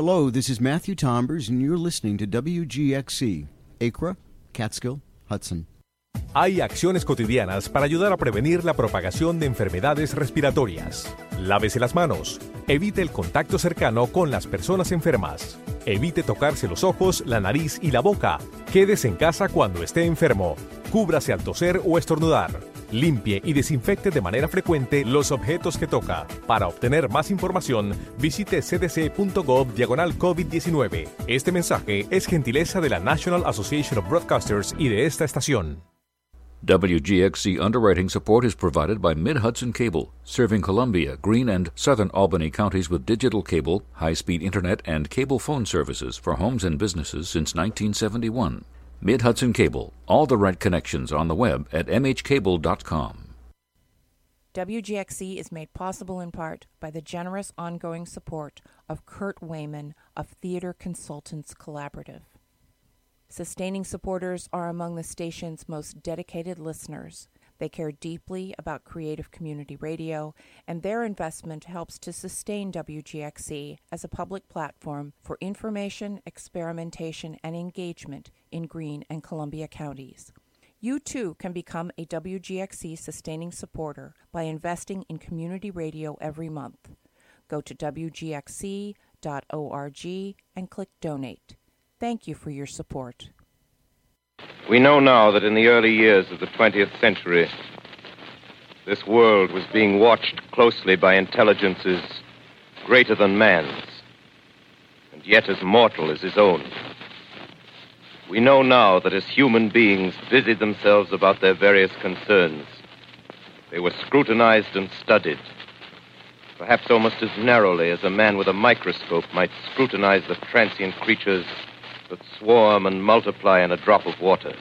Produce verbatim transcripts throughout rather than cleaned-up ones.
Hello, this is Matthew Tombers, and you're listening to W G X C, Acra, Catskill, Hudson. Hay acciones cotidianas para ayudar a prevenir la propagación de enfermedades respiratorias. Lávese las manos. Evite el contacto cercano con las personas enfermas. Evite tocarse los ojos, la nariz y la boca. Quédese en casa cuando esté enfermo. Cúbrase al toser o estornudar. Limpie y desinfecte de manera frecuente los objetos que toca. Para obtener más información, visite c d c punto gov diagonal COVID diecinueve. Este mensaje es gentileza de la National Association of Broadcasters y de esta estación. W G X C underwriting support is provided by Mid-Hudson Cable, serving Columbia, Greene, and southern Albany counties with digital cable, high-speed internet, and cable phone services for homes and businesses since nineteen seventy-one. Mid-Hudson Cable, all the right connections on the web at m h cable dot com. W G X C is made possible in part by the generous ongoing support of Kurt Wayman of Theater Consultants Collaborative. Sustaining supporters are among the station's most dedicated listeners. They care deeply about creative community radio, and their investment helps to sustain W G X C as a public platform for information, experimentation, and engagement in Greene and Columbia counties. You too can become a W G X C sustaining supporter by investing in community radio every month. Go to w g x c dot org and click Donate. Thank you for your support. We know now that in the early years of the twentieth century, this world was being watched closely by intelligences greater than man's, and yet as mortal as his own. We know now that as human beings busied themselves about their various concerns, they were scrutinized and studied, perhaps almost as narrowly as a man with a microscope might scrutinize the transient creatures that swarm and multiply in a drop of water.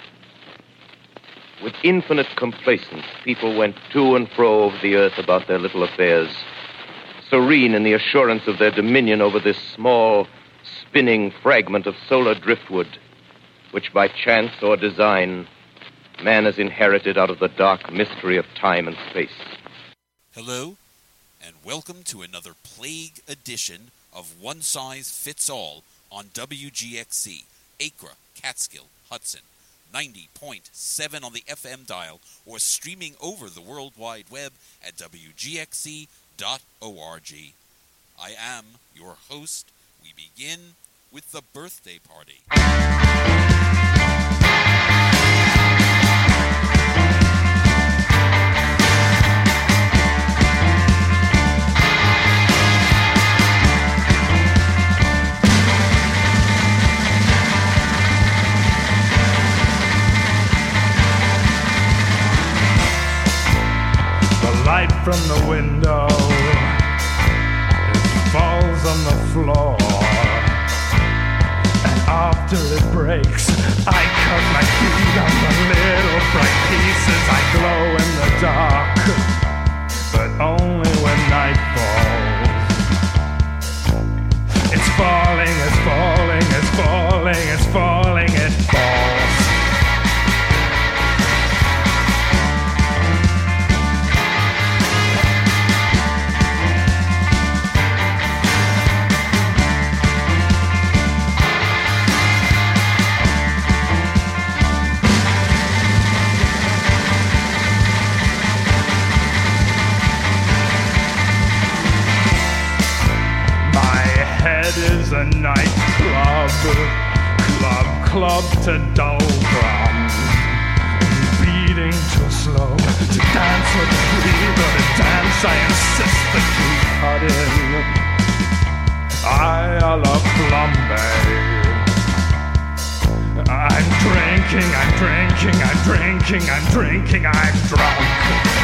With infinite complacence, people went to and fro over the earth about their little affairs, serene in the assurance of their dominion over this small, spinning fragment of solar driftwood, which by chance or design, man has inherited out of the dark mystery of time and space. Hello, and welcome to another plague edition of One Size Fits All on W G X C, Acra, Catskill, Hudson, ninety point seven on the F M dial, or streaming over the World Wide Web at w g x c dot org. I am your host. We begin with the birthday party. Light from the window, it falls on the floor, and after it breaks, I cut my feet on the little bright pieces. I glow in the dark, but only when night falls. It's falling, it's falling, it's falling, it's falling, it falls. Is a nightclub, club, club to doldrums, beating too slow to dance or to breathe or to dance. I insist that you cut in. I a la flambe. I'm drinking, I'm drinking, I'm drinking, I'm drinking, I'm drunk.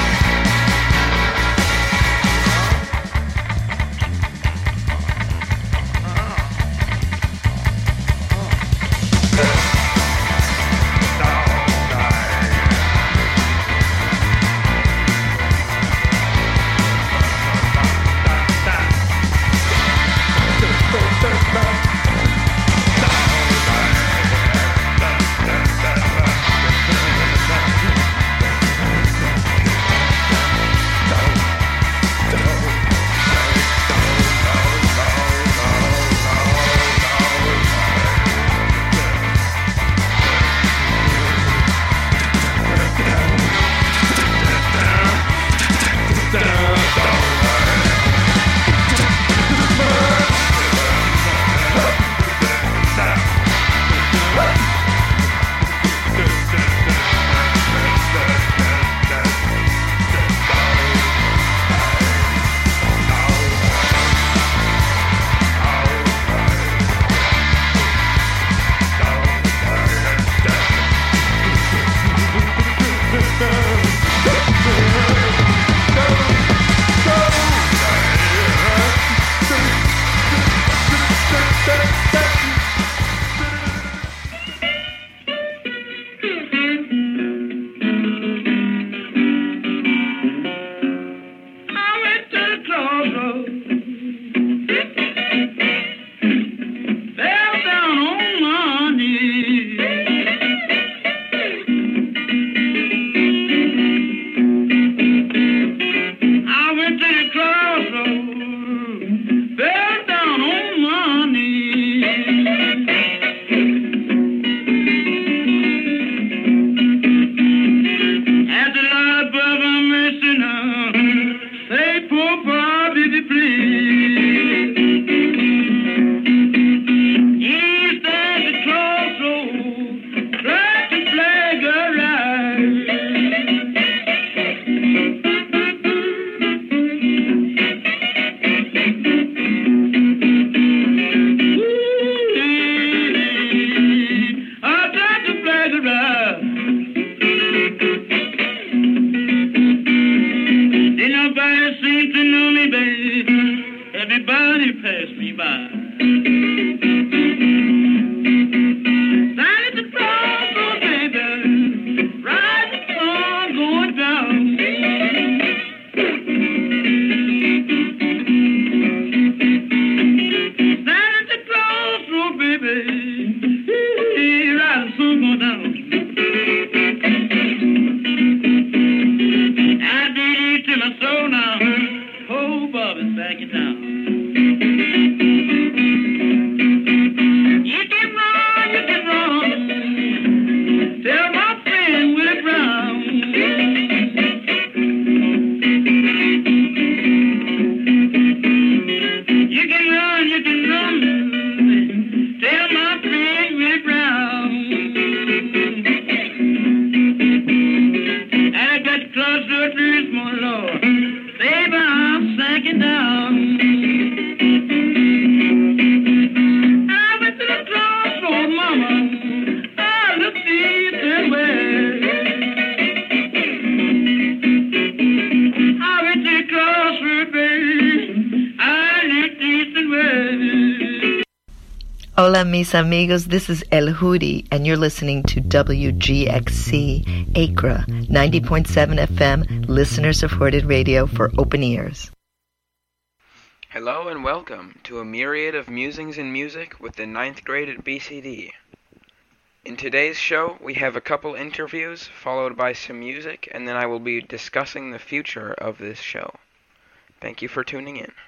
Hola, mis amigos. This is El Hudi, and you're listening to W G X C, Acra, ninety point seven F M, listener-supported radio for open ears. Hello and welcome to a myriad of musings in music with the ninth grade at B C D. In today's show, we have a couple interviews, followed by some music, and then I will be discussing the future of this show. Thank you for tuning in.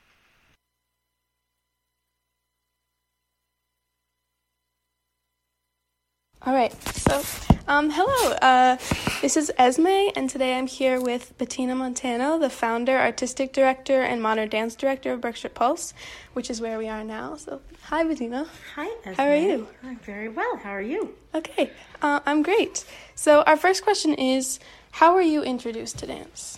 All right, so um, hello, uh, this is Esme, and today I'm here with Bettina Montano, the founder, artistic director, and modern dance director of Berkshire Pulse, which is where we are now. So, hi, Bettina. Hi, Esme. How are you? I'm very well. How are you? Okay, uh, I'm great. So, our first question is, how were you introduced to dance?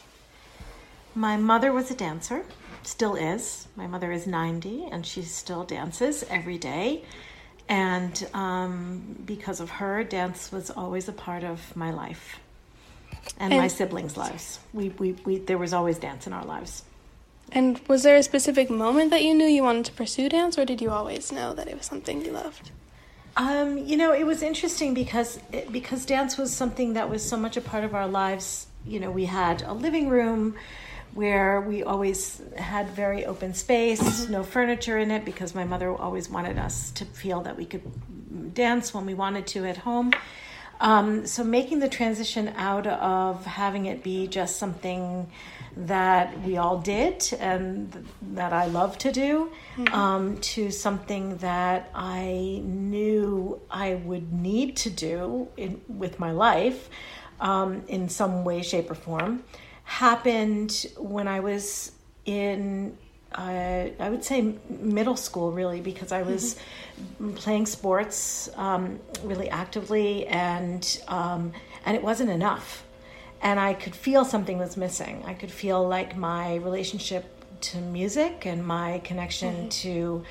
My mother was a dancer, still is. My mother is ninety, and she still dances every day. And um, because of her, dance was always a part of my life and, and my siblings' lives. We, we, we, there was always dance in our lives. And was there a specific moment that you knew you wanted to pursue dance, or did you always know that it was something you loved? Um, you know, it was interesting because it, because dance was something that was so much a part of our lives. You know, we had a living room where we always had very open space, no furniture in it, because my mother always wanted us to feel that we could dance when we wanted to at home. Um, so making the transition out of having it be just something that we all did and that I love to do, mm-hmm. um, to something that I knew I would need to do in, with my life um, in some way, shape, or form, happened when I was in, uh, I would say middle school, really, because I was mm-hmm. playing sports um, really actively, and um, and it wasn't enough. And I could feel something was missing. I could feel like my relationship to music and my connection mm-hmm. to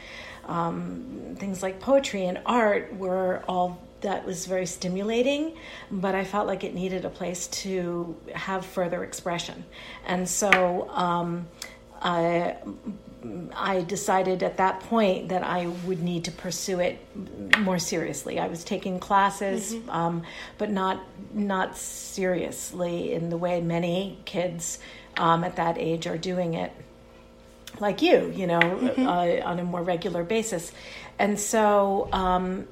um, things like poetry and art were all that was very stimulating, but I felt like it needed a place to have further expression. And so um, I, I decided at that point that I would need to pursue it more seriously. I was taking classes, mm-hmm. um, but not not seriously in the way many kids um, at that age are doing it, like you, you know, mm-hmm. uh, on a more regular basis. And so um,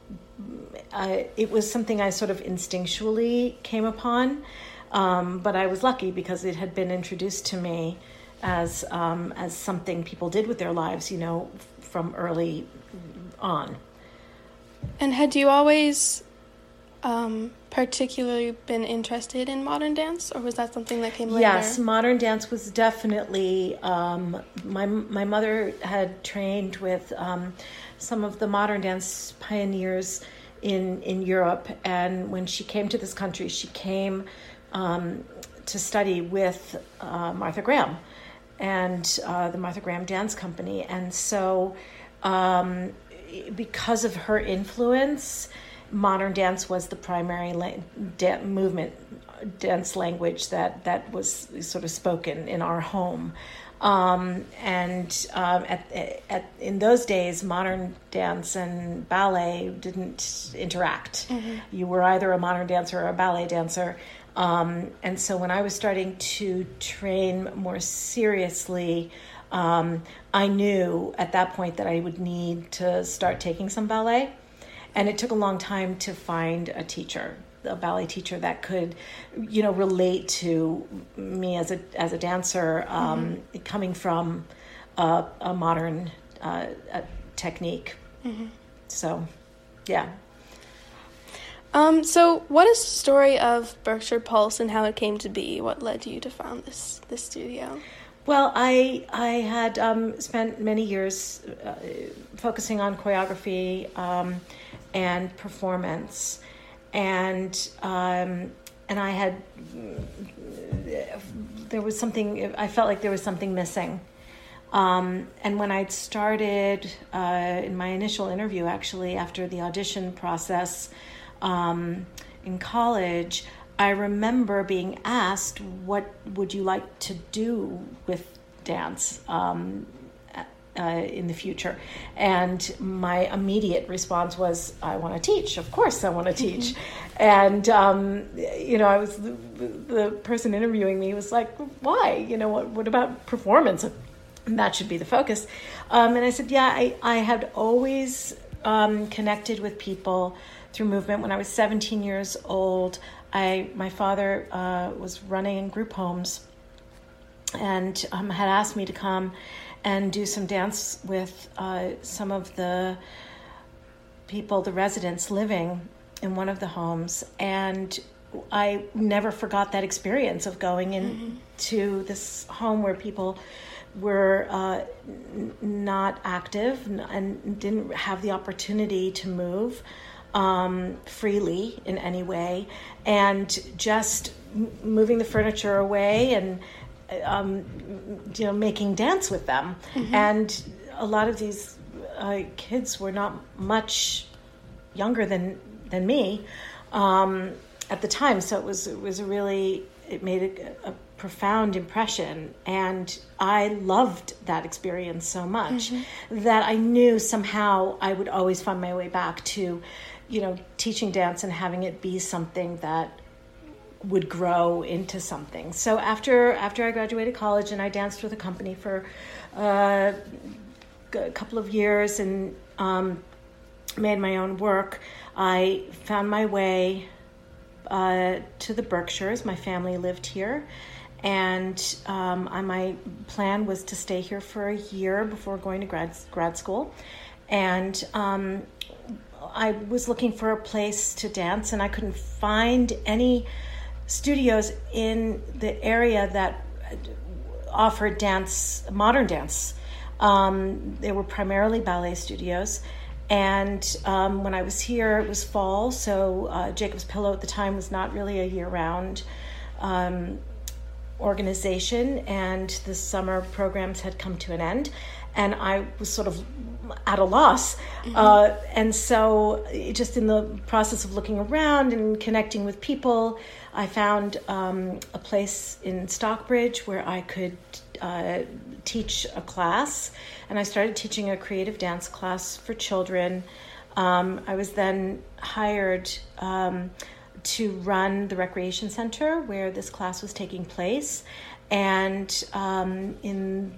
Uh, it was something I sort of instinctually came upon, um, but I was lucky because it had been introduced to me as um, as something people did with their lives, you know, from early on. And had you always um, particularly been interested in modern dance, or was that something that came later? Yes, modern dance was definitely, um, my, my mother had trained with um, some of the modern dance pioneers in in Europe, and when she came to this country, she came um, to study with uh, Martha Graham and uh, the Martha Graham Dance Company. And so um, because of her influence, modern dance was the primary la- da- movement, dance language that, that was sort of spoken in our home. Um, and um, at, at in those days, modern dance and ballet didn't interact. Mm-hmm. You were either a modern dancer or a ballet dancer. Um, and so when I was starting to train more seriously, um, I knew at that point that I would need to start taking some ballet. And it took a long time to find a teacher, a ballet teacher that could, you know, relate to me as a as a dancer, um, mm-hmm. coming from a, a modern uh, a technique. Mm-hmm. So, yeah. Um. So, what is the story of Berkshire Pulse and how it came to be? What led you to found this this studio? Well, I I had um, spent many years uh, focusing on choreography um, and performance. And um, and I had, there was something, I felt like there was something missing. Um, and when I'd started uh, in my initial interview, actually, after the audition process um, in college, I remember being asked, what would you like to do with dance? Um, uh, in the future. And my immediate response was, I want to teach. Of course I want to teach. Mm-hmm. And, um, you know, I was the, the person interviewing me was like, why? You know, what, what about performance? And that should be the focus. Um, and I said, yeah, I, I had always um, connected with people through movement. When I was seventeen years old, I my father uh, was running group homes and um, had asked me to come and do some dance with uh, some of the people, the residents living in one of the homes. And I never forgot that experience of going into mm-hmm. this home where people were uh, n- not active and didn't have the opportunity to move um, freely in any way, and just m- moving the furniture away and um, you know making dance with them. Mm-hmm. And a lot of these uh, kids were not much younger than than me um, at the time, so it was it was a really it made a, a profound impression, and I loved that experience so much mm-hmm. that I knew somehow I would always find my way back to, you know, teaching dance and having it be something that would grow into something. So after after I graduated college and I danced with a company for uh, a couple of years and um, made my own work, I found my way uh, to the Berkshires. My family lived here. And um, I, my plan was to stay here for a year before going to grad grad school. And um, I was looking for a place to dance, and I couldn't find any studios in the area that offered dance, modern dance. Um, they were primarily ballet studios. And um, when I was here, it was fall, so uh, Jacob's Pillow at the time was not really a year-round um organization, and the summer programs had come to an end, and I was sort of at a loss. Mm-hmm. Uh, and so just in the process of looking around and connecting with people, I found um, a place in Stockbridge where I could uh, teach a class, and I started teaching a creative dance class for children. Um, I was then hired um, to run the recreation center where this class was taking place. And um, in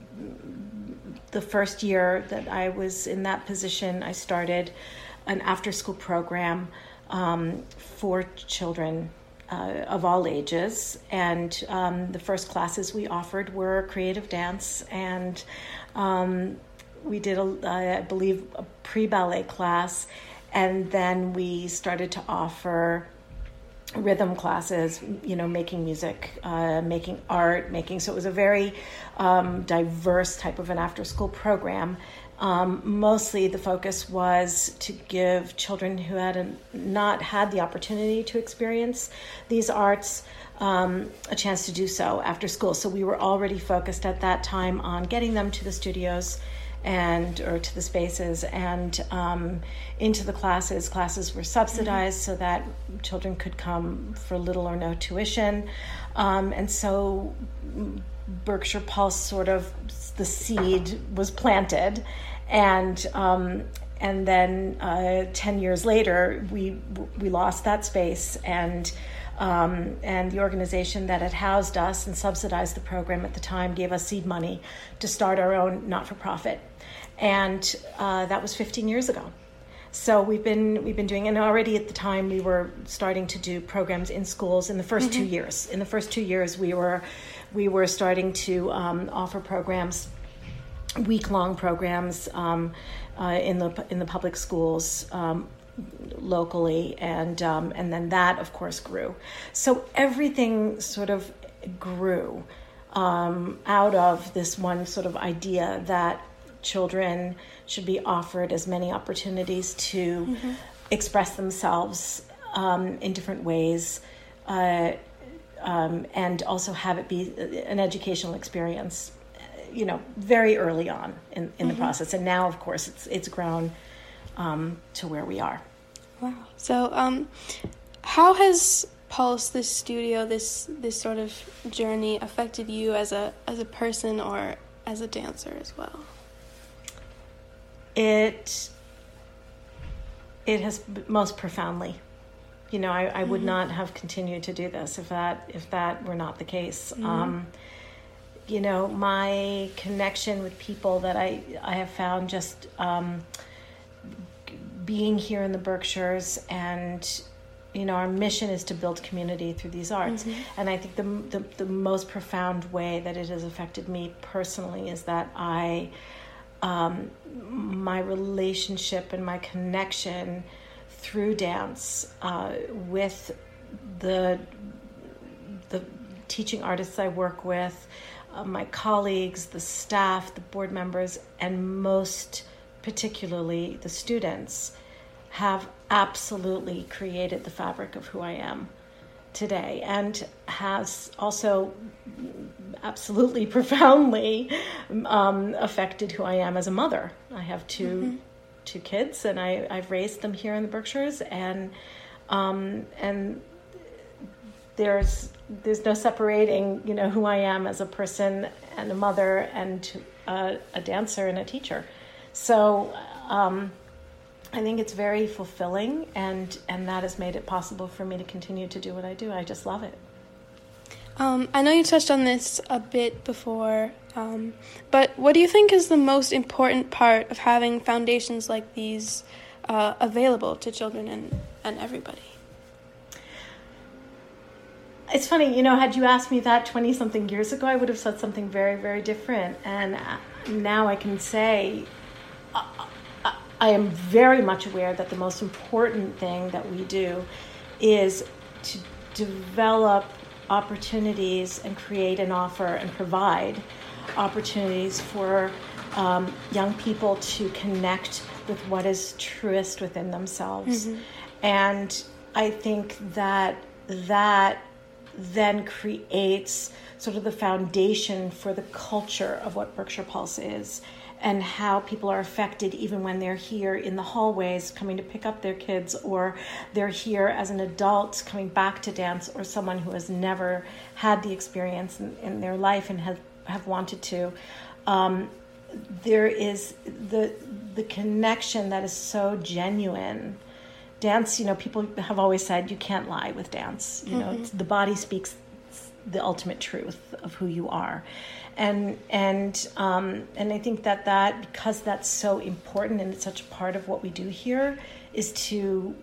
the first year that I was in that position, I started an after-school program um, for children uh, of all ages. And um, the first classes we offered were creative dance, and um, we did, a, I believe, a pre-ballet class, and then we started to offer rhythm classes, you know, making music, uh, making art, making, so it was a very um, diverse type of an after-school program. Um, mostly the focus was to give children who had a, not had the opportunity to experience these arts um, a chance to do so after school. So we were already focused at that time on getting them to the studios and or to the spaces and um, into the classes. Classes were subsidized mm-hmm. so that children could come for little or no tuition. Um, and so Berkshire Pulse, sort of, the seed was planted. And um, and then uh, ten years later, we we lost that space, and um, and the organization that had housed us and subsidized the program at the time gave us seed money to start our own not-for-profit. And uh, that was fifteen years ago. So we've been we've been doing, and already at the time we were starting to do programs in schools in the first mm-hmm. two years. In the first two years, we were we were starting to um, offer programs, week-long programs um, uh, in the in the public schools um, locally, and um, and then that, of course, grew. So everything sort of grew um, out of this one sort of idea that children should be offered as many opportunities to mm-hmm. express themselves um, in different ways, uh, um, and also have it be an educational experience, you know, very early on in, in mm-hmm. the process. And now, of course, it's it's grown um, to where we are. Wow. So um, how has Pulse, this studio, this this sort of journey affected you as a as a person or as a dancer as well? it it has most profoundly. You know, I, I would mm-hmm. not have continued to do this if that if that were not the case. Mm-hmm. Um, you know, my connection with people that I, I have found just um, being here in the Berkshires, and, you know, our mission is to build community through these arts. Mm-hmm. And I think the, the the most profound way that it has affected me personally is that I, um, my relationship and my connection through dance uh, with the the teaching artists I work with, uh, my colleagues, the staff, the board members, and most particularly the students, have absolutely created the fabric of who I am today, and has also absolutely profoundly um, affected who I am as a mother. I have two mm-hmm. two kids, and I, I've raised them here in the Berkshires, and um, and there's there's no separating, you know, who I am as a person and a mother and a, a dancer and a teacher. So um, I think it's very fulfilling, and, and that has made it possible for me to continue to do what I do. I just love it. Um, I know you touched on this a bit before, um, but what do you think is the most important part of having foundations like these uh, available to children and, and everybody? It's funny, you know, had you asked me that twenty-something years ago, I would have said something very, very different. And now I can say uh, I am very much aware that the most important thing that we do is to develop opportunities and create and offer and provide opportunities for um, young people to connect with what is truest within themselves. Mm-hmm. And I think that that then creates sort of the foundation for the culture of what Berkshire Pulse is, and how people are affected even when they're here in the hallways coming to pick up their kids, or they're here as an adult coming back to dance, or someone who has never had the experience in, in their life and have, have wanted to. Um, there is the the connection that is so genuine. Dance, you know, people have always said you can't lie with dance. You know, mm-hmm. it's, the body speaks the ultimate truth of who you are. And and um, and I think that that, because that's so important and it's such a part of what we do here, is to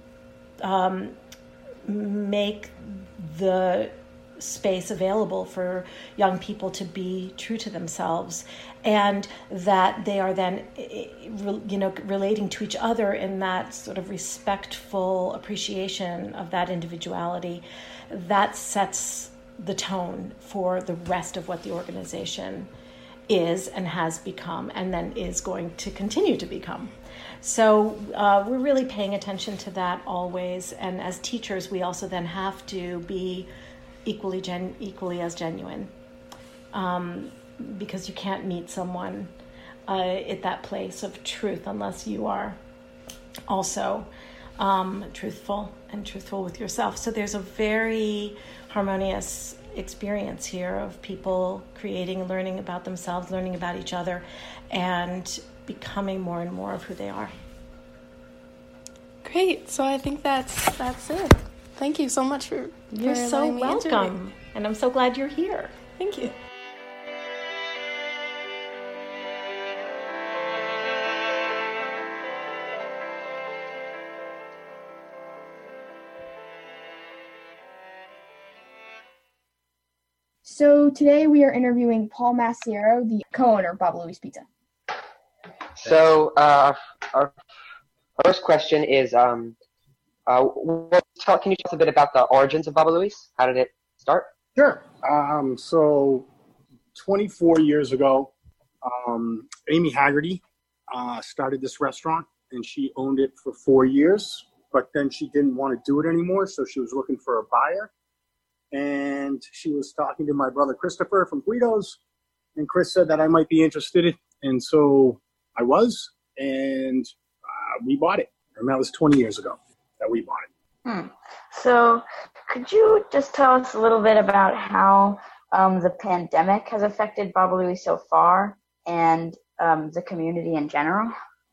um, make the space available for young people to be true to themselves, and that they are then, you know, relating to each other in that sort of respectful appreciation of that individuality. That sets the tone for the rest of what the organization is and has become, and then is going to continue to become. So uh, we're really paying attention to that always, and as teachers we also then have to be equally gen- equally as genuine, um, because you can't meet someone uh, at that place of truth unless you are also um, truthful and truthful with yourself. So there's a very harmonious experience here of people creating, learning about themselves, learning about each other, and becoming more and more of who they are. Great. So I think that's that's it. Thank you so much for You're for so me welcome, and I'm so glad you're here. Thank you. So today we are interviewing Paul Massiero, the co-owner of Baba Louie's Pizza. So uh, our first question is, um, uh, what, tell, can you tell us a bit about the origins of Baba Louie's? How did it start? Sure. Um, so twenty-four years ago, um, Amy Haggerty uh, started this restaurant, and she owned it for four years, but then she didn't want to do it anymore, so she was looking for a buyer. And she was talking to my brother Christopher from Guido's, and Chris said that I might be interested, and so I was, and uh, we bought it, and that was twenty years ago that we bought it. Hmm. So could you just tell us a little bit about how um, the pandemic has affected Baba Louie's so far, and um, the community in general?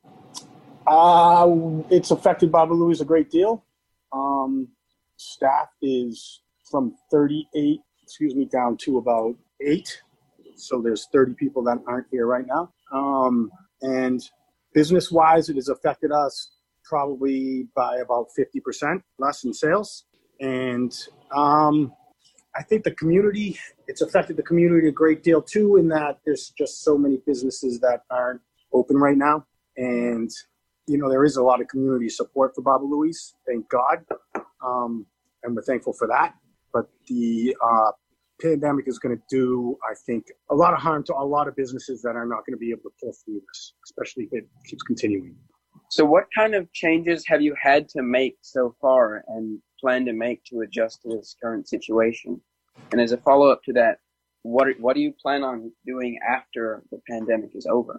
Uh, it's affected Baba Louie's a great deal. Um, staff is from thirty-eight, excuse me, down to about eight. So there's thirty people that aren't here right now. Um, and business-wise, it has affected us probably by about fifty percent less in sales. And um, I think the community, it's affected the community a great deal too, in that there's just so many businesses that aren't open right now. And, you know, there is a lot of community support for Baba Louie's, thank God. Um, and we're thankful for that. But the uh, pandemic is going to do, I think, a lot of harm to a lot of businesses that are not going to be able to pull through this, especially if it keeps continuing. So what kind of changes have you had to make so far and plan to make to adjust to this current situation? And as a follow-up to that, what what do you plan on doing after the pandemic is over?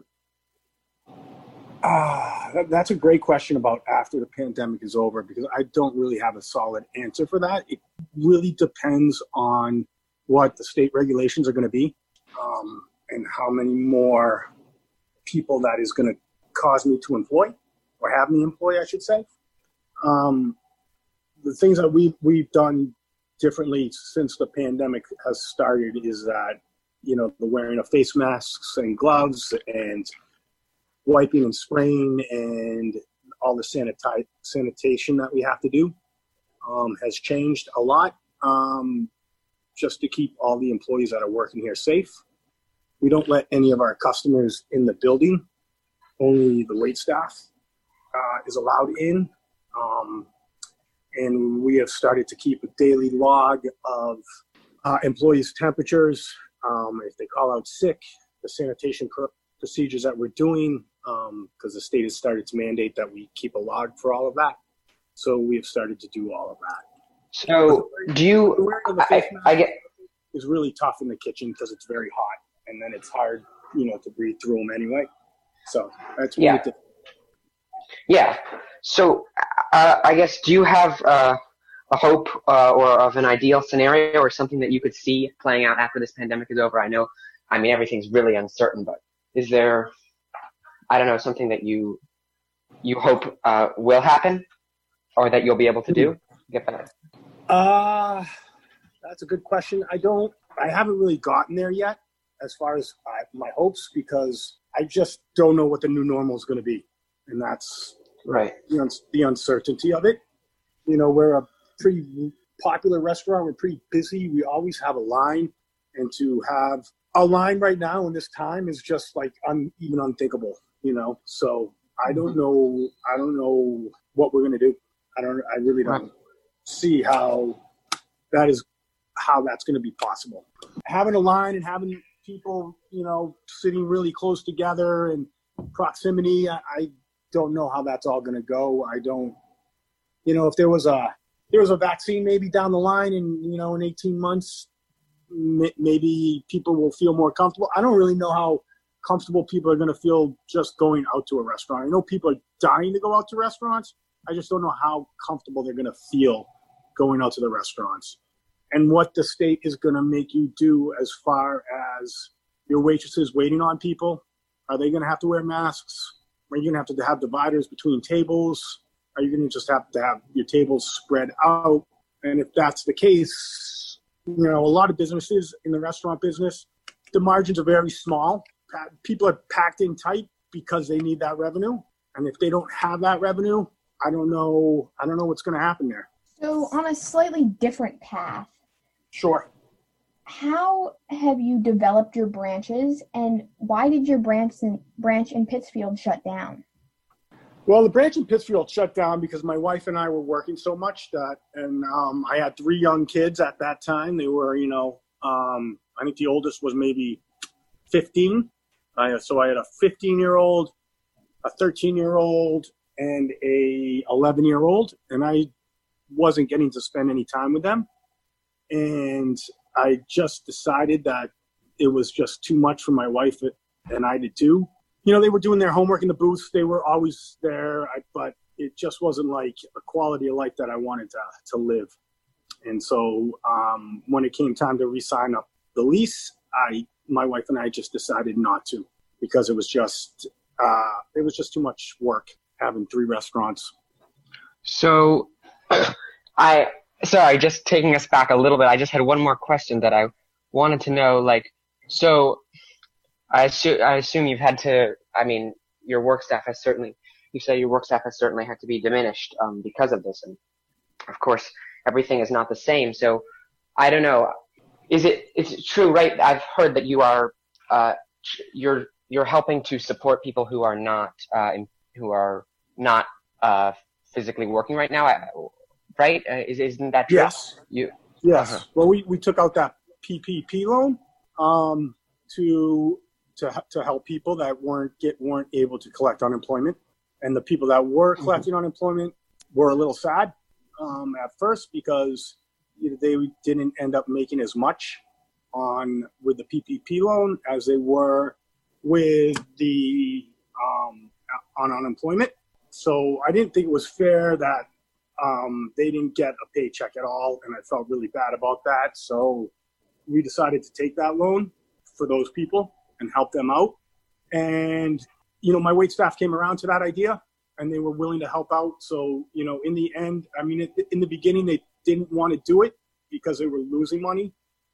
Ah, that, that's a great question about after the pandemic is over, because I don't really have a solid answer for that. It really depends on what the state regulations are going to be, um, and how many more people that is going to cause me to employ, or have me employ, I should say. Um, the things that we've, we've done differently since the pandemic has started is that, you know, the wearing of face masks and gloves and wiping and spraying and all the sanitize, sanitation that we have to do um, has changed a lot, um, just to keep all the employees that are working here safe. We don't let any of our customers in the building. Only the wait staff uh, is allowed in. Um, and we have started to keep a daily log of uh, employees' temperatures, um, if they call out sick, the sanitation pr- procedures that we're doing, because um, the state has started to mandate that we keep a log for all of that. So we have started to do all of that. So do you, I, I get, it's really tough in the kitchen because it's very hot, and then it's hard, you know, to breathe through them anyway. So that's really yeah. difficult. Yeah. So uh, I guess, do you have uh, a hope uh, or of an ideal scenario or something that you could see playing out after this pandemic is over? I know, I mean, everything's really uncertain, but is there, I don't know, something that you you hope uh, will happen or that you'll be able to do? Get better. Uh, that's a good question. I don't, I haven't really gotten there yet as far as uh, my hopes, because I just don't know what the new normal is going to be. And that's right. The, un- the uncertainty of it. You know, we're a pretty popular restaurant. We're pretty busy. We always have a line, and to have a line right now in this time is just like un- even unthinkable, you know? So I don't know. I don't know what we're going to do. I don't, I really don't right. see how that is, how that's going to be possible. Having a line and having people, you know, sitting really close together and proximity, I, I don't know how that's all going to go. I don't, you know, if there was a, there was a vaccine maybe down the line and, you know, in eighteen months, m- maybe people will feel more comfortable. I don't really know how comfortable people are going to feel just going out to a restaurant. I know people are dying to go out to restaurants. I just don't know how comfortable they're going to feel going out to the restaurants, and what the state is going to make you do as far as your waitresses waiting on people. Are they going to have to wear masks? Are you going to have to have dividers between tables? Are you going to just have to have your tables spread out? And if that's the case, you know, a lot of businesses in the restaurant business, the margins are very small. People are packed in tight because they need that revenue. And if they don't have that revenue, I don't know. I don't know what's going to happen there. So on a slightly different path. Sure. How have you developed your branches, and why did your branch in, branch in Pittsfield shut down? Well, the branch in Pittsfield shut down because my wife and I were working so much that, and um, I had three young kids at that time. They were, you know, um, I think the oldest was maybe fifteen. I, so I had a fifteen-year-old, a thirteen-year-old, and a eleven-year-old, and I wasn't getting to spend any time with them. And I just decided that it was just too much for my wife, and I did too. You know, they were doing their homework in the booth. They were always there, but it just wasn't like a quality of life that I wanted to, to live. And so um, when it came time to re-sign up the lease, I, my wife and I just decided not to, because it was just, uh, it was just too much work. having three restaurants. So, I sorry, just taking us back a little bit. I just had one more question that I wanted to know. Like, so I assume I assume you've had to. I mean, your work staff has certainly. You say your work staff has certainly had to be diminished um, because of this, and of course, everything is not the same. So, I don't know. Is it? It's true, right? I've heard that you are. Uh, you're you're helping to support people who are not uh, in, who are not uh, physically working right now, right? Uh, is isn't that true? Yes. You. Yes. Uh-huh. Well, we, we took out that P P P loan um, to to to help people that weren't get weren't able to collect unemployment, and the people that were collecting mm-hmm. unemployment were a little sad um, at first because you know, they didn't end up making as much on with the P P P loan as they were with the um, on unemployment. So I didn't think it was fair that um, they didn't get a paycheck at all, and I felt really bad about that. So we decided to take that loan for those people and help them out. And, you know, my wait staff came around to that idea, and they were willing to help out. So, you know, in the end, I mean, in the beginning, they didn't want to do it because they were losing money.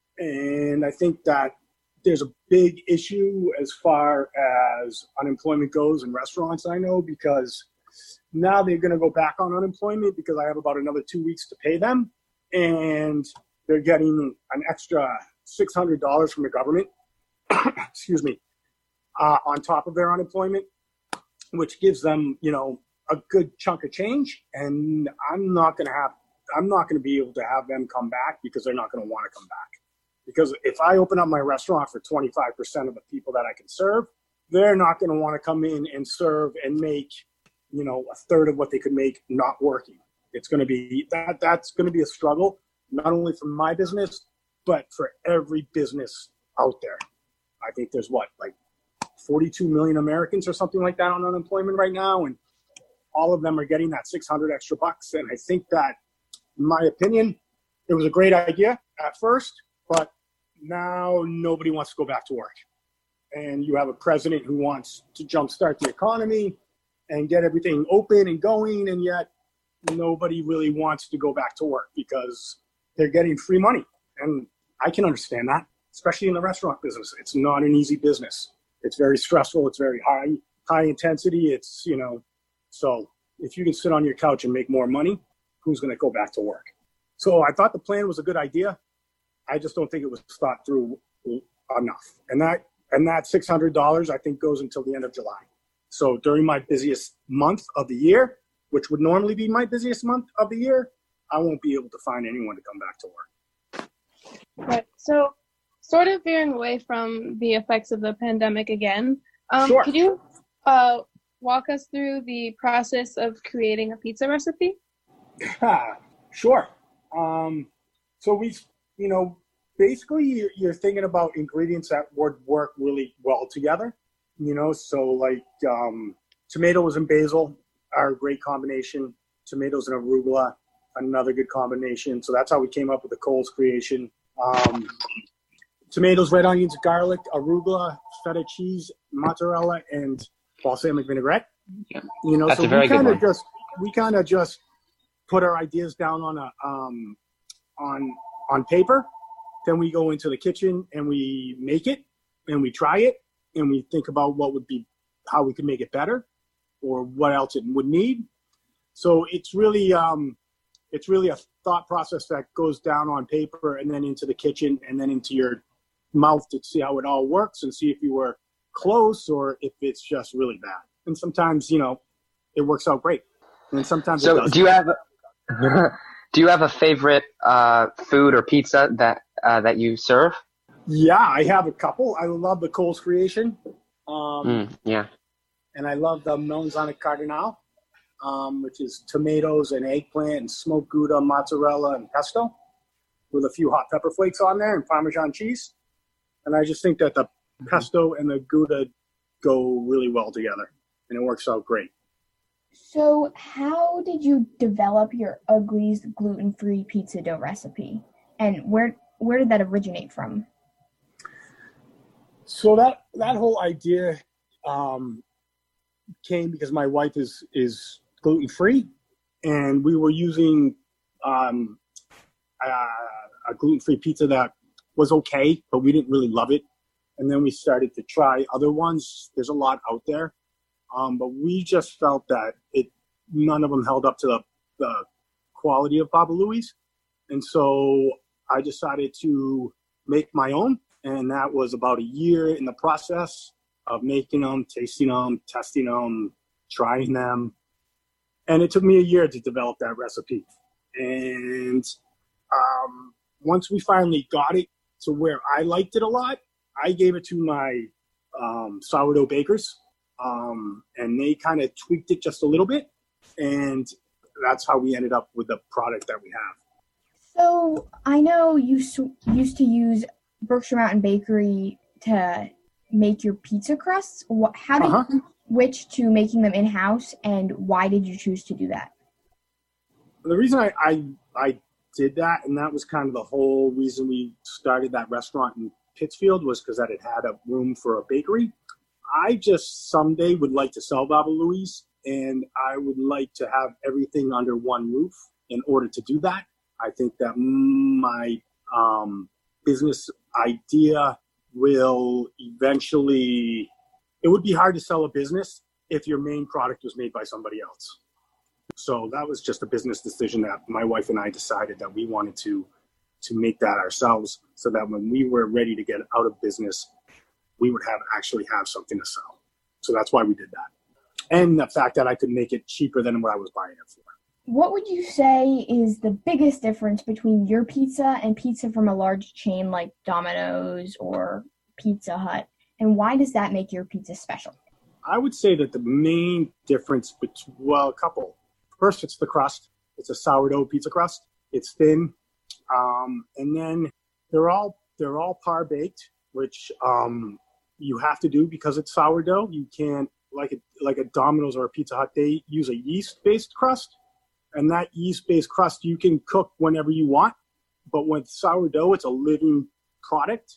And I think that there's a big issue as far as unemployment goes in restaurants, I know, because now they're going to go back on unemployment because I have about another two weeks to pay them. And they're getting an extra six hundred dollars from the government, excuse me, uh, on top of their unemployment, which gives them, you know, a good chunk of change. And I'm not going to have, I'm not going to be able to have them come back because they're not going to want to come back. Because if I open up my restaurant for twenty-five percent of the people that I can serve, they're not going to want to come in and serve and make, you know, a third of what they could make not working. It's going to be that that's going to be a struggle, not only for my business, but for every business out there. I think there's what, like forty-two million Americans or something like that on unemployment right now. And all of them are getting that six hundred extra bucks. And I think that, in my opinion, it was a great idea at first, but now nobody wants to go back to work. And you have a president who wants to jumpstart the economy and get everything open and going, and yet nobody really wants to go back to work because they're getting free money. And I can understand that, especially in the restaurant business. It's not an easy business. It's very stressful. It's very high, high intensity. It's, you know, so if you can sit on your couch and make more money, who's going to go back to work? So I thought the plan was a good idea. I just don't think it was thought through enough. And that and that six hundred dollars, I think, goes until the end of July. So during my busiest month of the year, which would normally be my busiest month of the year, I won't be able to find anyone to come back to work. Right. So sort of veering away from the effects of the pandemic again, um, sure. could you uh, walk us through the process of creating a pizza recipe? Sure. Um, so we, you know, basically you're, you're thinking about ingredients that would work really well together, you know, so like um, tomatoes and basil are a great combination. Tomatoes and arugula, another good combination. So that's how we came up with the Cole's creation. Um, tomatoes, red onions, garlic, arugula, feta cheese, mozzarella, and balsamic vinaigrette. Yeah. You know, that's so a very we kind good of one. just we kind of just put our ideas down on a um, on on paper. Then we go into the kitchen and we make it and we try it and we think about what would be, how we could make it better or what else it would need. So it's really, um, it's really a thought process that goes down on paper and then into the kitchen and then into your mouth to see how it all works and see if you were close or if it's just really bad. And sometimes, you know, it works out great. And sometimes so it doesn't. do you have, do you have a favorite uh, food or pizza that, Uh, that you serve? Yeah, I have a couple. I love the Cole's creation. Um, mm, yeah. And I love the melanzane cardinale, um, which is tomatoes and eggplant and smoked Gouda, mozzarella, and pesto with a few hot pepper flakes on there and Parmesan cheese. And I just think that the mm-hmm. pesto and the Gouda go really well together, and it works out great. So how did you develop your Ugly's gluten-free pizza dough recipe? And where where did that originate from? So that that whole idea um, came because my wife is is gluten free, and we were using um, uh, a gluten free pizza that was okay, but we didn't really love it. And then we started to try other ones. There's a lot out there, um, but we just felt that it none of them held up to the, the quality of Baba Louie's, and so I decided to make my own. And that was about a year in the process of making them, tasting them, testing them, trying them. And it took me a year to develop that recipe. And um, once we finally got it to where I liked it a lot, I gave it to my um, sourdough bakers. Um, and they kind of tweaked it just a little bit. And that's how we ended up with the product that we have. So I know you su- used to use Berkshire Mountain Bakery to make your pizza crusts. What, how did uh-huh. you switch to making them in-house, and why did you choose to do that? The reason I, I I did that, and that was kind of the whole reason we started that restaurant in Pittsfield, was because that it had a room for a bakery. I just someday would like to sell Baba Louie's, and I would like to have everything under one roof. In order to do that, I think that my um, business idea will eventually, it would be hard to sell a business if your main product was made by somebody else. So that was just a business decision that my wife and I decided that we wanted to to make that ourselves, so that when we were ready to get out of business, we would have actually have something to sell. So that's why we did that. And the fact that I could make it cheaper than what I was buying it for. What would you say is the biggest difference between your pizza and pizza from a large chain like Domino's or Pizza Hut? And why does that make your pizza special? I would say that the main difference between, well, a couple. First, it's the crust. It's a sourdough pizza crust. It's thin. Um, and then they're all they're all par baked, which um, you have to do because it's sourdough. You can't, like a, like a Domino's or a Pizza Hut, they use a yeast-based crust. And that yeast-based crust you can cook whenever you want. But with sourdough, it's a living product.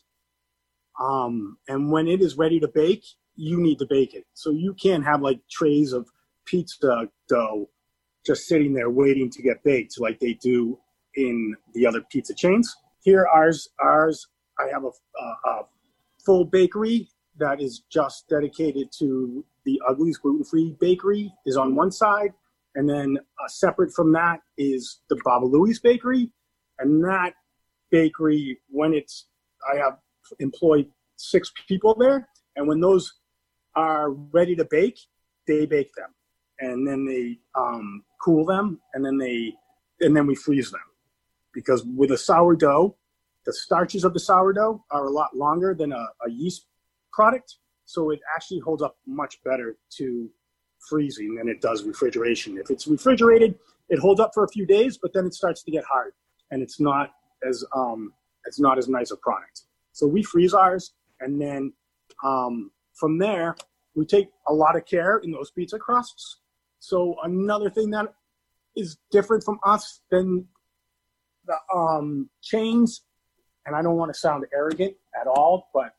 Um, and when it is ready to bake, you need to bake it. So you can't have like trays of pizza dough just sitting there waiting to get baked like they do in the other pizza chains. Here, ours, ours, I have a, a, a full bakery that is just dedicated to the Uglies gluten-free bakery is on one side. And then uh, separate from that is the Baba Louie's bakery. And that bakery, when it's, I have employed six people there. And when those are ready to bake, they bake them. And then they um, cool them. And then they, and then we freeze them. Because with a sourdough, the starches of the sourdough are a lot longer than a, a yeast product. So it actually holds up much better to freezing than it does refrigeration. If it's refrigerated, it holds up for a few days, but then it starts to get hard, and it's not as um, it's not as nice a product. So we freeze ours, and then um, from there we take a lot of care in those pizza crusts. So another thing that is different from us than the um, chains, and I don't want to sound arrogant at all, but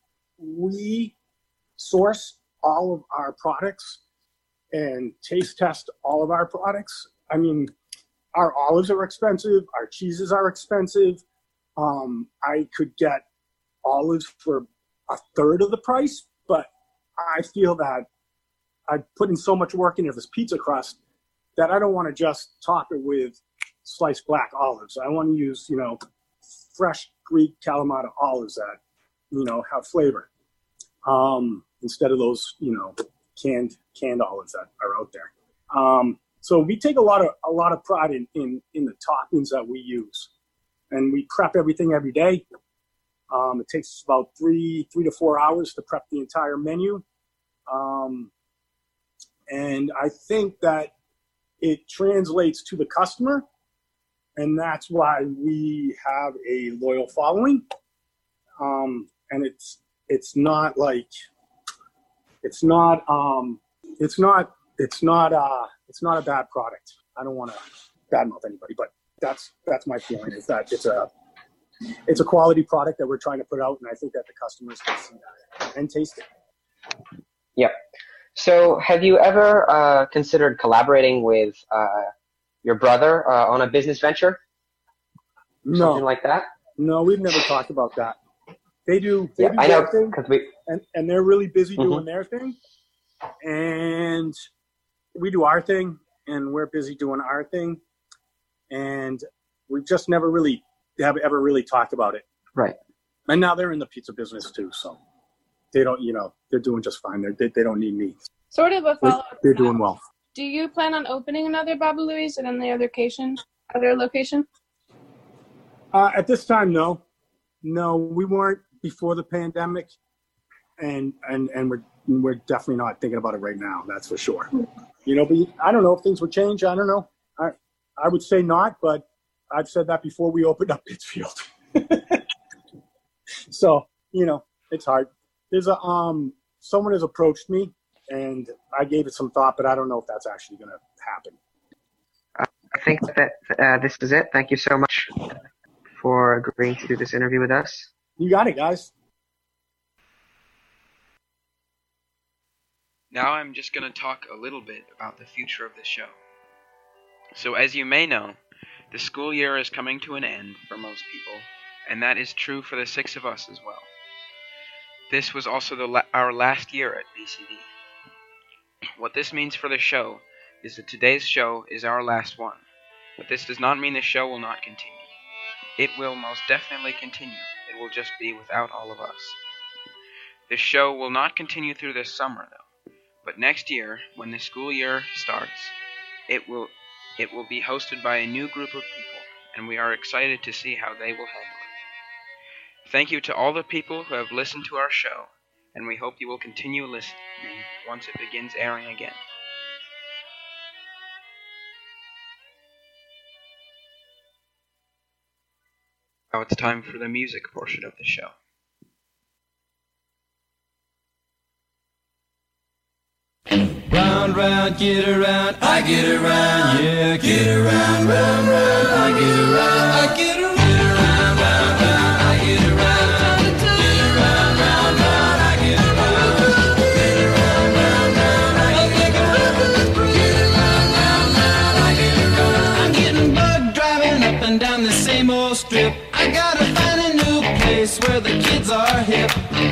we source all of our products and taste test all of our products. I mean, our olives are expensive. Our cheeses are expensive. Um, I could get olives for a third of the price, but I feel that I put in so much work into this pizza crust that I don't want to just top it with sliced black olives. I want to use, you know, fresh Greek Kalamata olives that, you know, have flavor um, instead of those, you know, canned canned olives that are out there. Um, so we take a lot of a lot of pride in, in in the toppings that we use, and we prep everything every day. Um, it takes about three three to four hours to prep the entire menu, um, and I think that it translates to the customer, and that's why we have a loyal following. Um, and it's it's not like. It's not, um, it's not, it's not, uh, it's not a bad product. I don't want to badmouth anybody, but that's, that's my feeling, is that it's a, it's a quality product that we're trying to put out. And I think that the customers can see that and taste it. Yep. So, have you ever uh, considered collaborating with uh, your brother uh, on a business venture? No. Something like that? No, we've never talked about that. They do, they yeah, do I their know, thing, we... and, and they're really busy mm-hmm. doing their thing. And we do our thing, and we're busy doing our thing. And we've just never really have ever really talked about it. Right. And now they're in the pizza business too, so they don't, you know, they're doing just fine. They're, they they don't need me. Sort of a follow-up. They're, they're doing well. Do you plan on opening another Baba Louie's at any other location? Other location? Uh, at this time, no, no, we weren't before the pandemic, and and and we're we're definitely not thinking about it right now. That's for sure. You know, but I don't know if things would change. I don't know. I I would say not, but I've said that before we opened up Pittsfield. So, you know, it's hard. There's a um someone has approached me, and I gave it some thought, but I don't know if that's actually going to happen. I think that uh, this is it. Thank you so much for agreeing to do this interview with us. You got it, guys. Now I'm just going to talk a little bit about the future of this show. So as you may know, the school year is coming to an end for most people, and that is true for the six of us as well. This was also the la- our last year at B C D. What this means for the show is that today's show is our last one, but this does not mean the show will not continue. It will most definitely continue. It will just be without all of us. This show will not continue through this summer, though, but next year, when the school year starts, it will it will be hosted by a new group of people, and we are excited to see how they will handle it. Thank you to all the people who have listened to our show, and we hope you will continue listening once it begins airing again. Now it's time for the music portion of the show. Round, round, get around, I get around, yeah, get around, round, round, I get around, I get around, get around, round, round, I get around, get around, round, round, I get around, get around, round, round, I get around, get around, round, round, I get around. I'm getting bugged driving up and down the same old strip. I gotta find a new place where the kids are hip.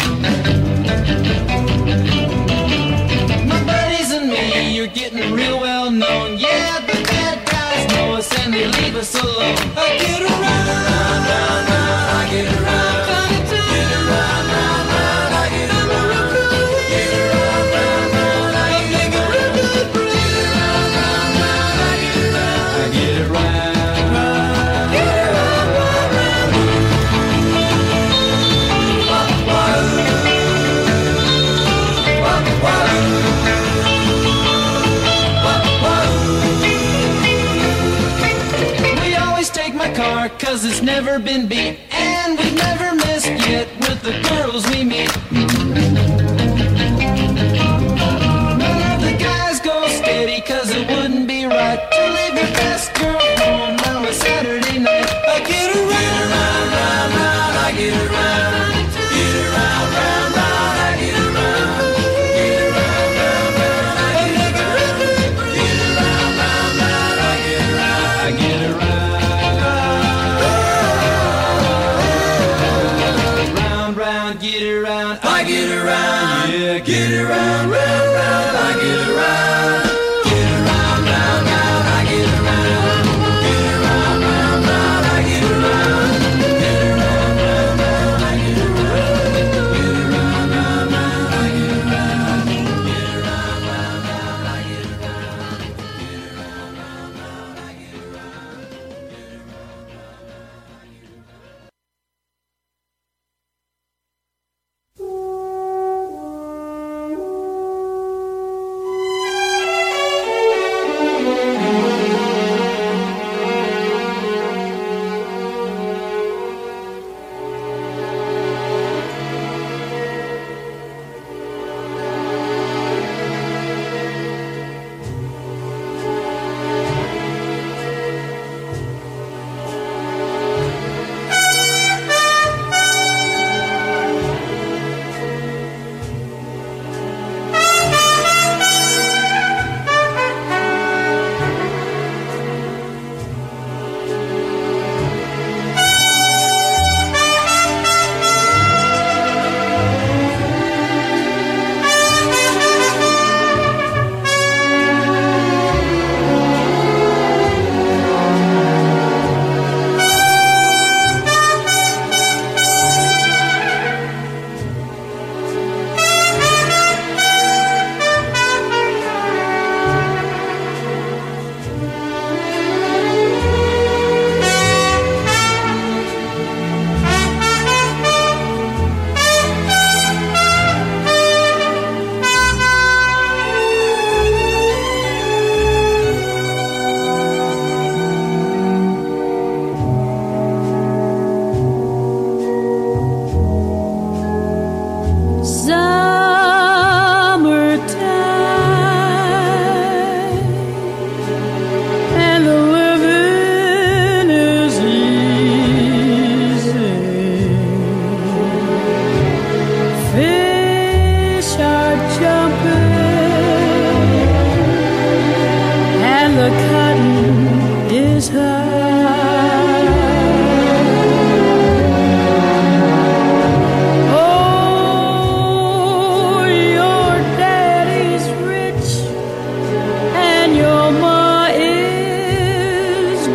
You're getting real well known. Yeah, the bad guys know us and they leave us alone. I get around, round, round, round, I get around. Get around, round, round, I get around. Get around, round, round, I get around. Get around, round, round, I get around. I get around, round, get around, round, round. Wah, wah, wah, wah. Car, cause it's never been beat, and we've never missed yet with the girls we meet. None of the guys go steady, cause it wouldn't be right to leave your best girl home on a Saturday night. I get around, get around, round, round, I get around, get around, round, round, I get around, get around, round, round, I get around, get around, round, round, I get around, I get around. Get around, I get around.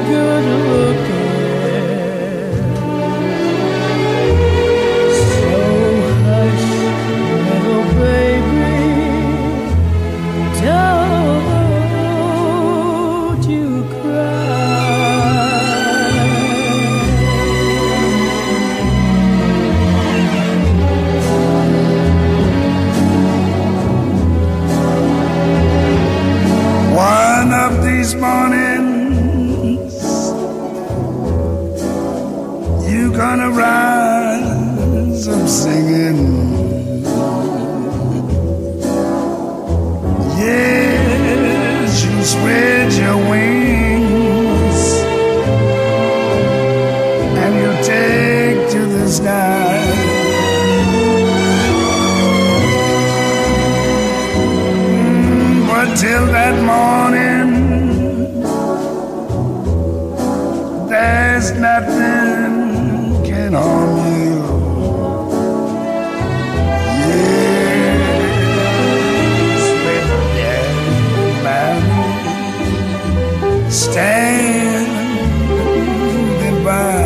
good looking. So hush, little baby, don't you One of these mornings, you gonna rise up singing. Yes, you spread your wings and you take to the sky. Mm, but till that morning, there's nothing can harm you. Yes, with that man standing by.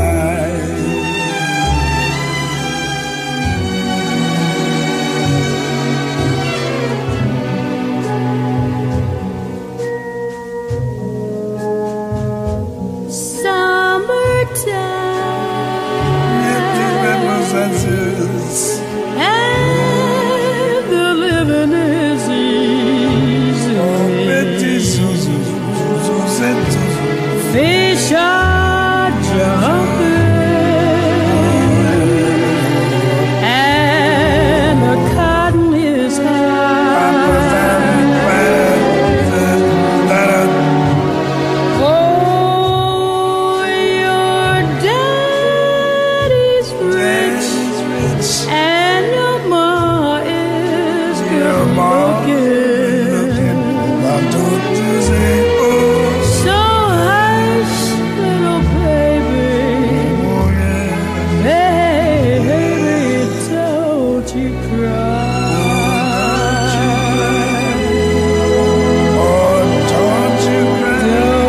And the living is easy. Fish are jumping, and the cotton is high. Oh, your daddy's rich, and your ma is good looking. So hush, little baby, baby, don't you cry. Oh, don't you cry.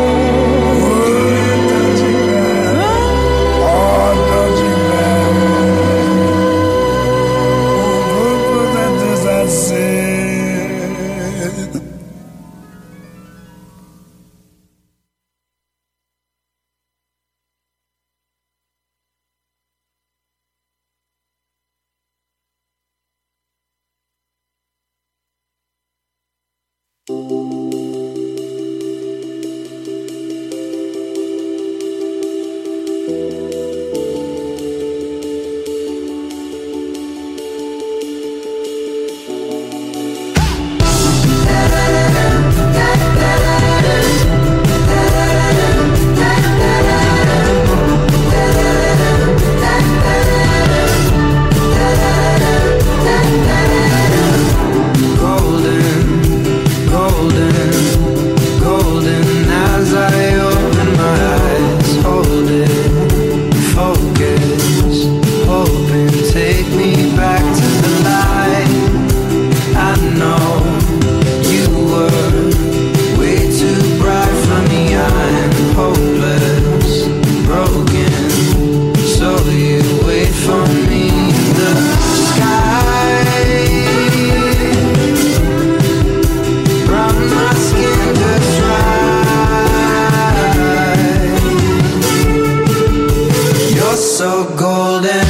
Don't you cry. Oh, don't you cry. As I said. Golden, golden, golden as I open my eyes, hold it, focus, hoping, take me back to the light. I know you were way too bright for me, I'm hopeless, broken, so you wait for me in the sky. Brown my skin just right. You're so golden.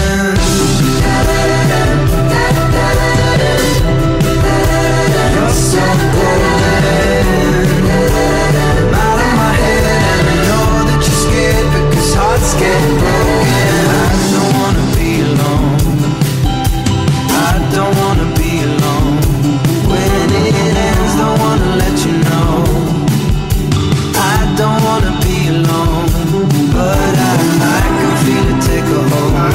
You're so golden. I'm out of my head and I know that you're scared because hearts get broken. I don't wanna be alone. I don't wanna be alone. When it ends, don't wanna let you know. I don't wanna be alone, but I, I can feel it take a hold.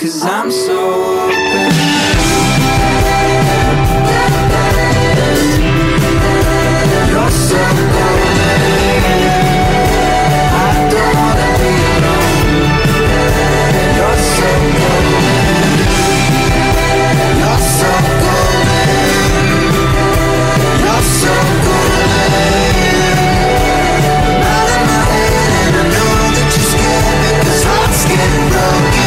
'cause I'm so open. You're so golden. I don't wanna be alone. You're so golden. You're so golden. You're so golden. Out of my head and I know that you're scared because hearts get broken.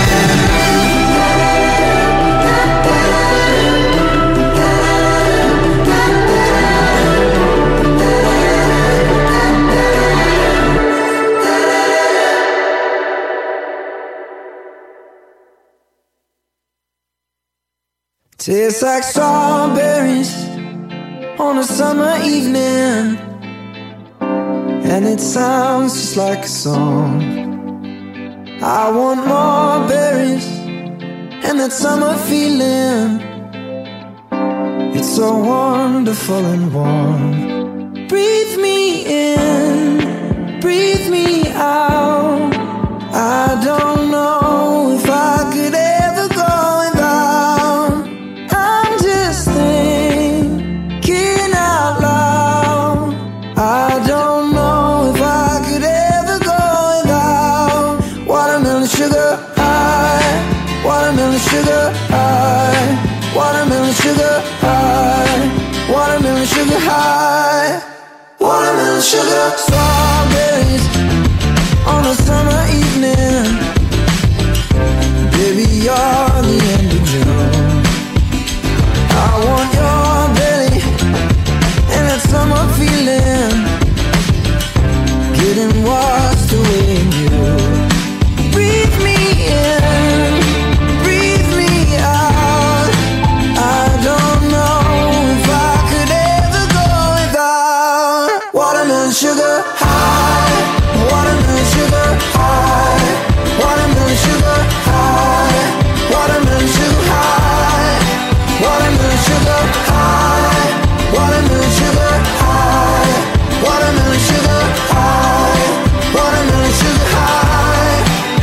Tastes like strawberries on a summer evening, and it sounds just like a song. I want more berries and that summer feeling. It's so wonderful and warm. Breathe me in, breathe me out. I don't know if I could ever go without. I'm just thinking out loud. I don't know if I could ever go without. Watermelon sugar high, watermelon sugar high, watermelon sugar high, watermelon sugar high, watermelon sugar. Strawberries on a summer evening. Baby, you're the end of June. I want your belly and that summer feeling, getting washed away in you. Breathe me in, breathe me out. I don't know if I could ever go without. Watermelon sugar high, watermelon sugar high, watermelon sugar high, watermelon sugar high, watermelon sugar high, watermelon sugar high, watermelon sugar high, watermelon sugar high.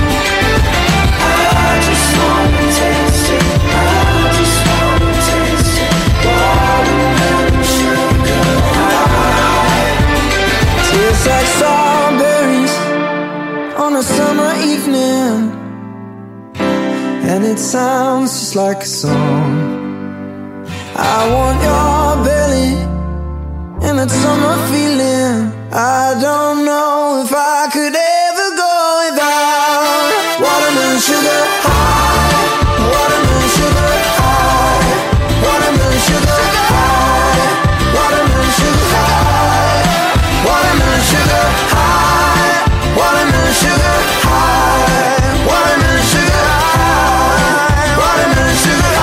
I just wanna taste it, I just wanna taste it, watermelon sugar high. Tastes like strawberries on a summer evening, and it sounds just like a song. I want your belly and that summer feeling. I don't know if I could ever go without. Watermelon sugar high, watermelon sugar high, watermelon sugar high, watermelon sugar high, watermelon sugar high, watermelon sugar high, watermelon sugar high, watermelon sugar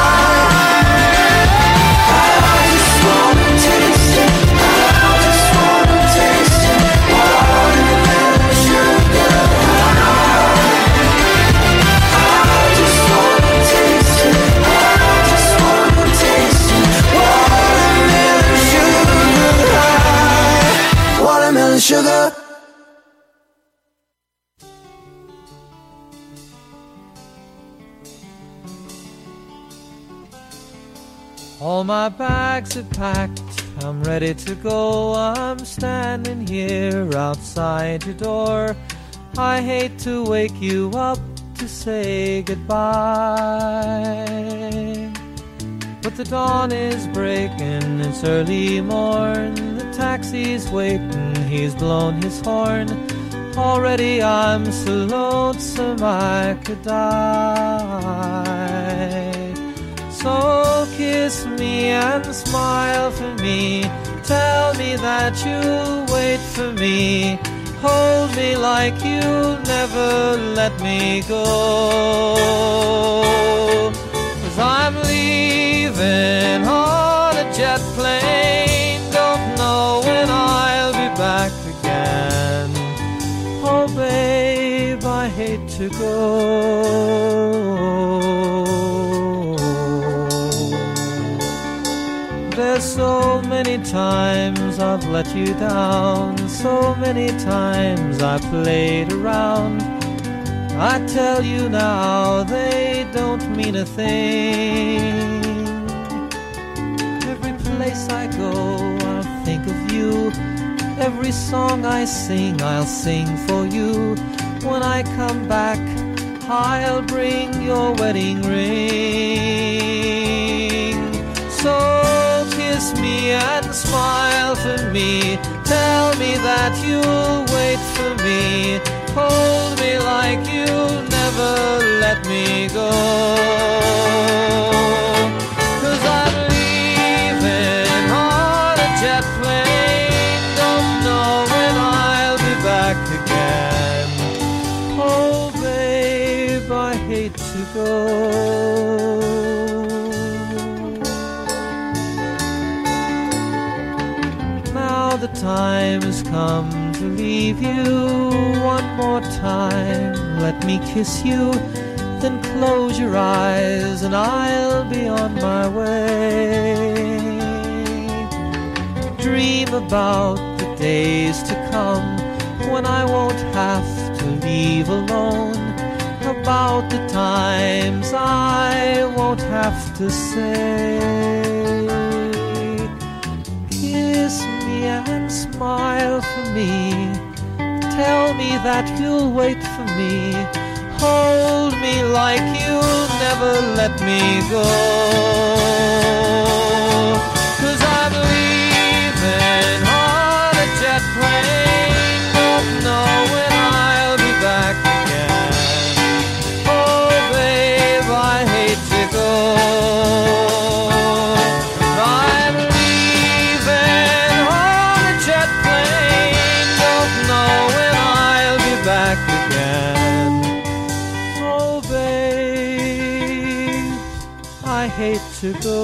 high. I just wanna taste it, I just wanna taste it, watermelon sugar high. I just wanna taste it, I just wanna taste it, watermelon sugar high, watermelon sugar. All my bags are packed, I'm ready to go. I'm standing here outside your door. I hate to wake you up to say goodbye, but the dawn is breaking, it's early morn. The taxi's waiting, he's blown his horn. Already I'm so lonesome I could die. So kiss me and smile for me, tell me that you'll wait for me, hold me like you'll never let me go. 'Cause I'm leaving on a jet plane, don't know when I'll be back again. Oh babe, I hate to go. There's so many times I've let you down, so many times I played around. I tell you now, they don't mean a thing. Every place I go, I'll think of you. Every song I sing, I'll sing for you. When I come back, I'll bring your wedding ring. So kiss me and smile for me. Tell me that you'll wait for me. Hold me like you'll never let me go. 'Cause I'm leaving on a jet plane. Don't know when I'll be back again. Oh, babe, I hate to go. Now the time has come to leave you. One more time, let me kiss you. Then close your eyes and I'll be on my way. Dream about the days to come when I won't have to leave alone. About the times I won't have to say. Kiss me and smile for me. Tell me that you'll wait for me. Hold me like you'll never let me go. 'Cause I'm leaving on a jet plane. Don't know when I'll be back again. Oh, babe, I hate to go. I'm leaving on a jet plane. Don't know when I'll be back again. Oh, babe, I hate to go.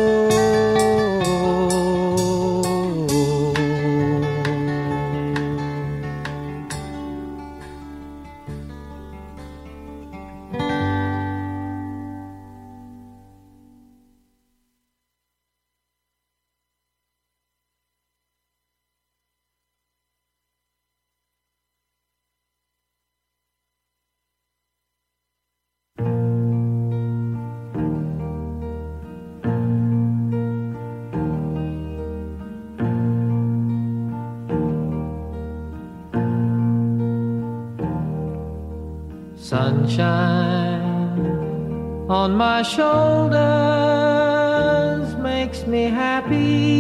Sunshine on my shoulders makes me happy.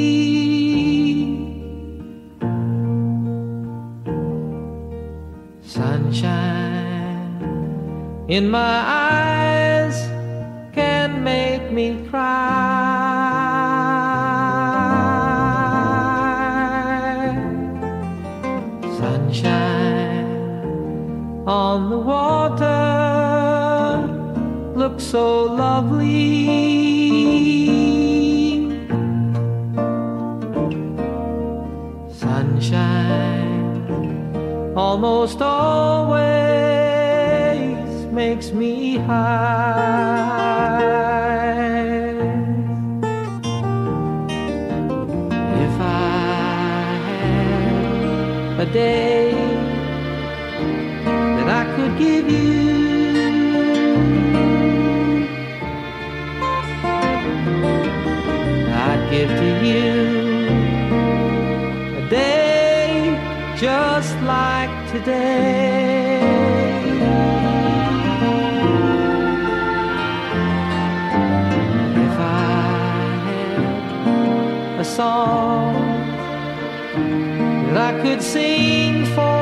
Sunshine in my eyes can make me cry. Sunshine on the water looks so lovely. Sunshine almost always makes me high. If I had a day that I could give you, I'd give to you a day just like today. If I had a song that I could sing for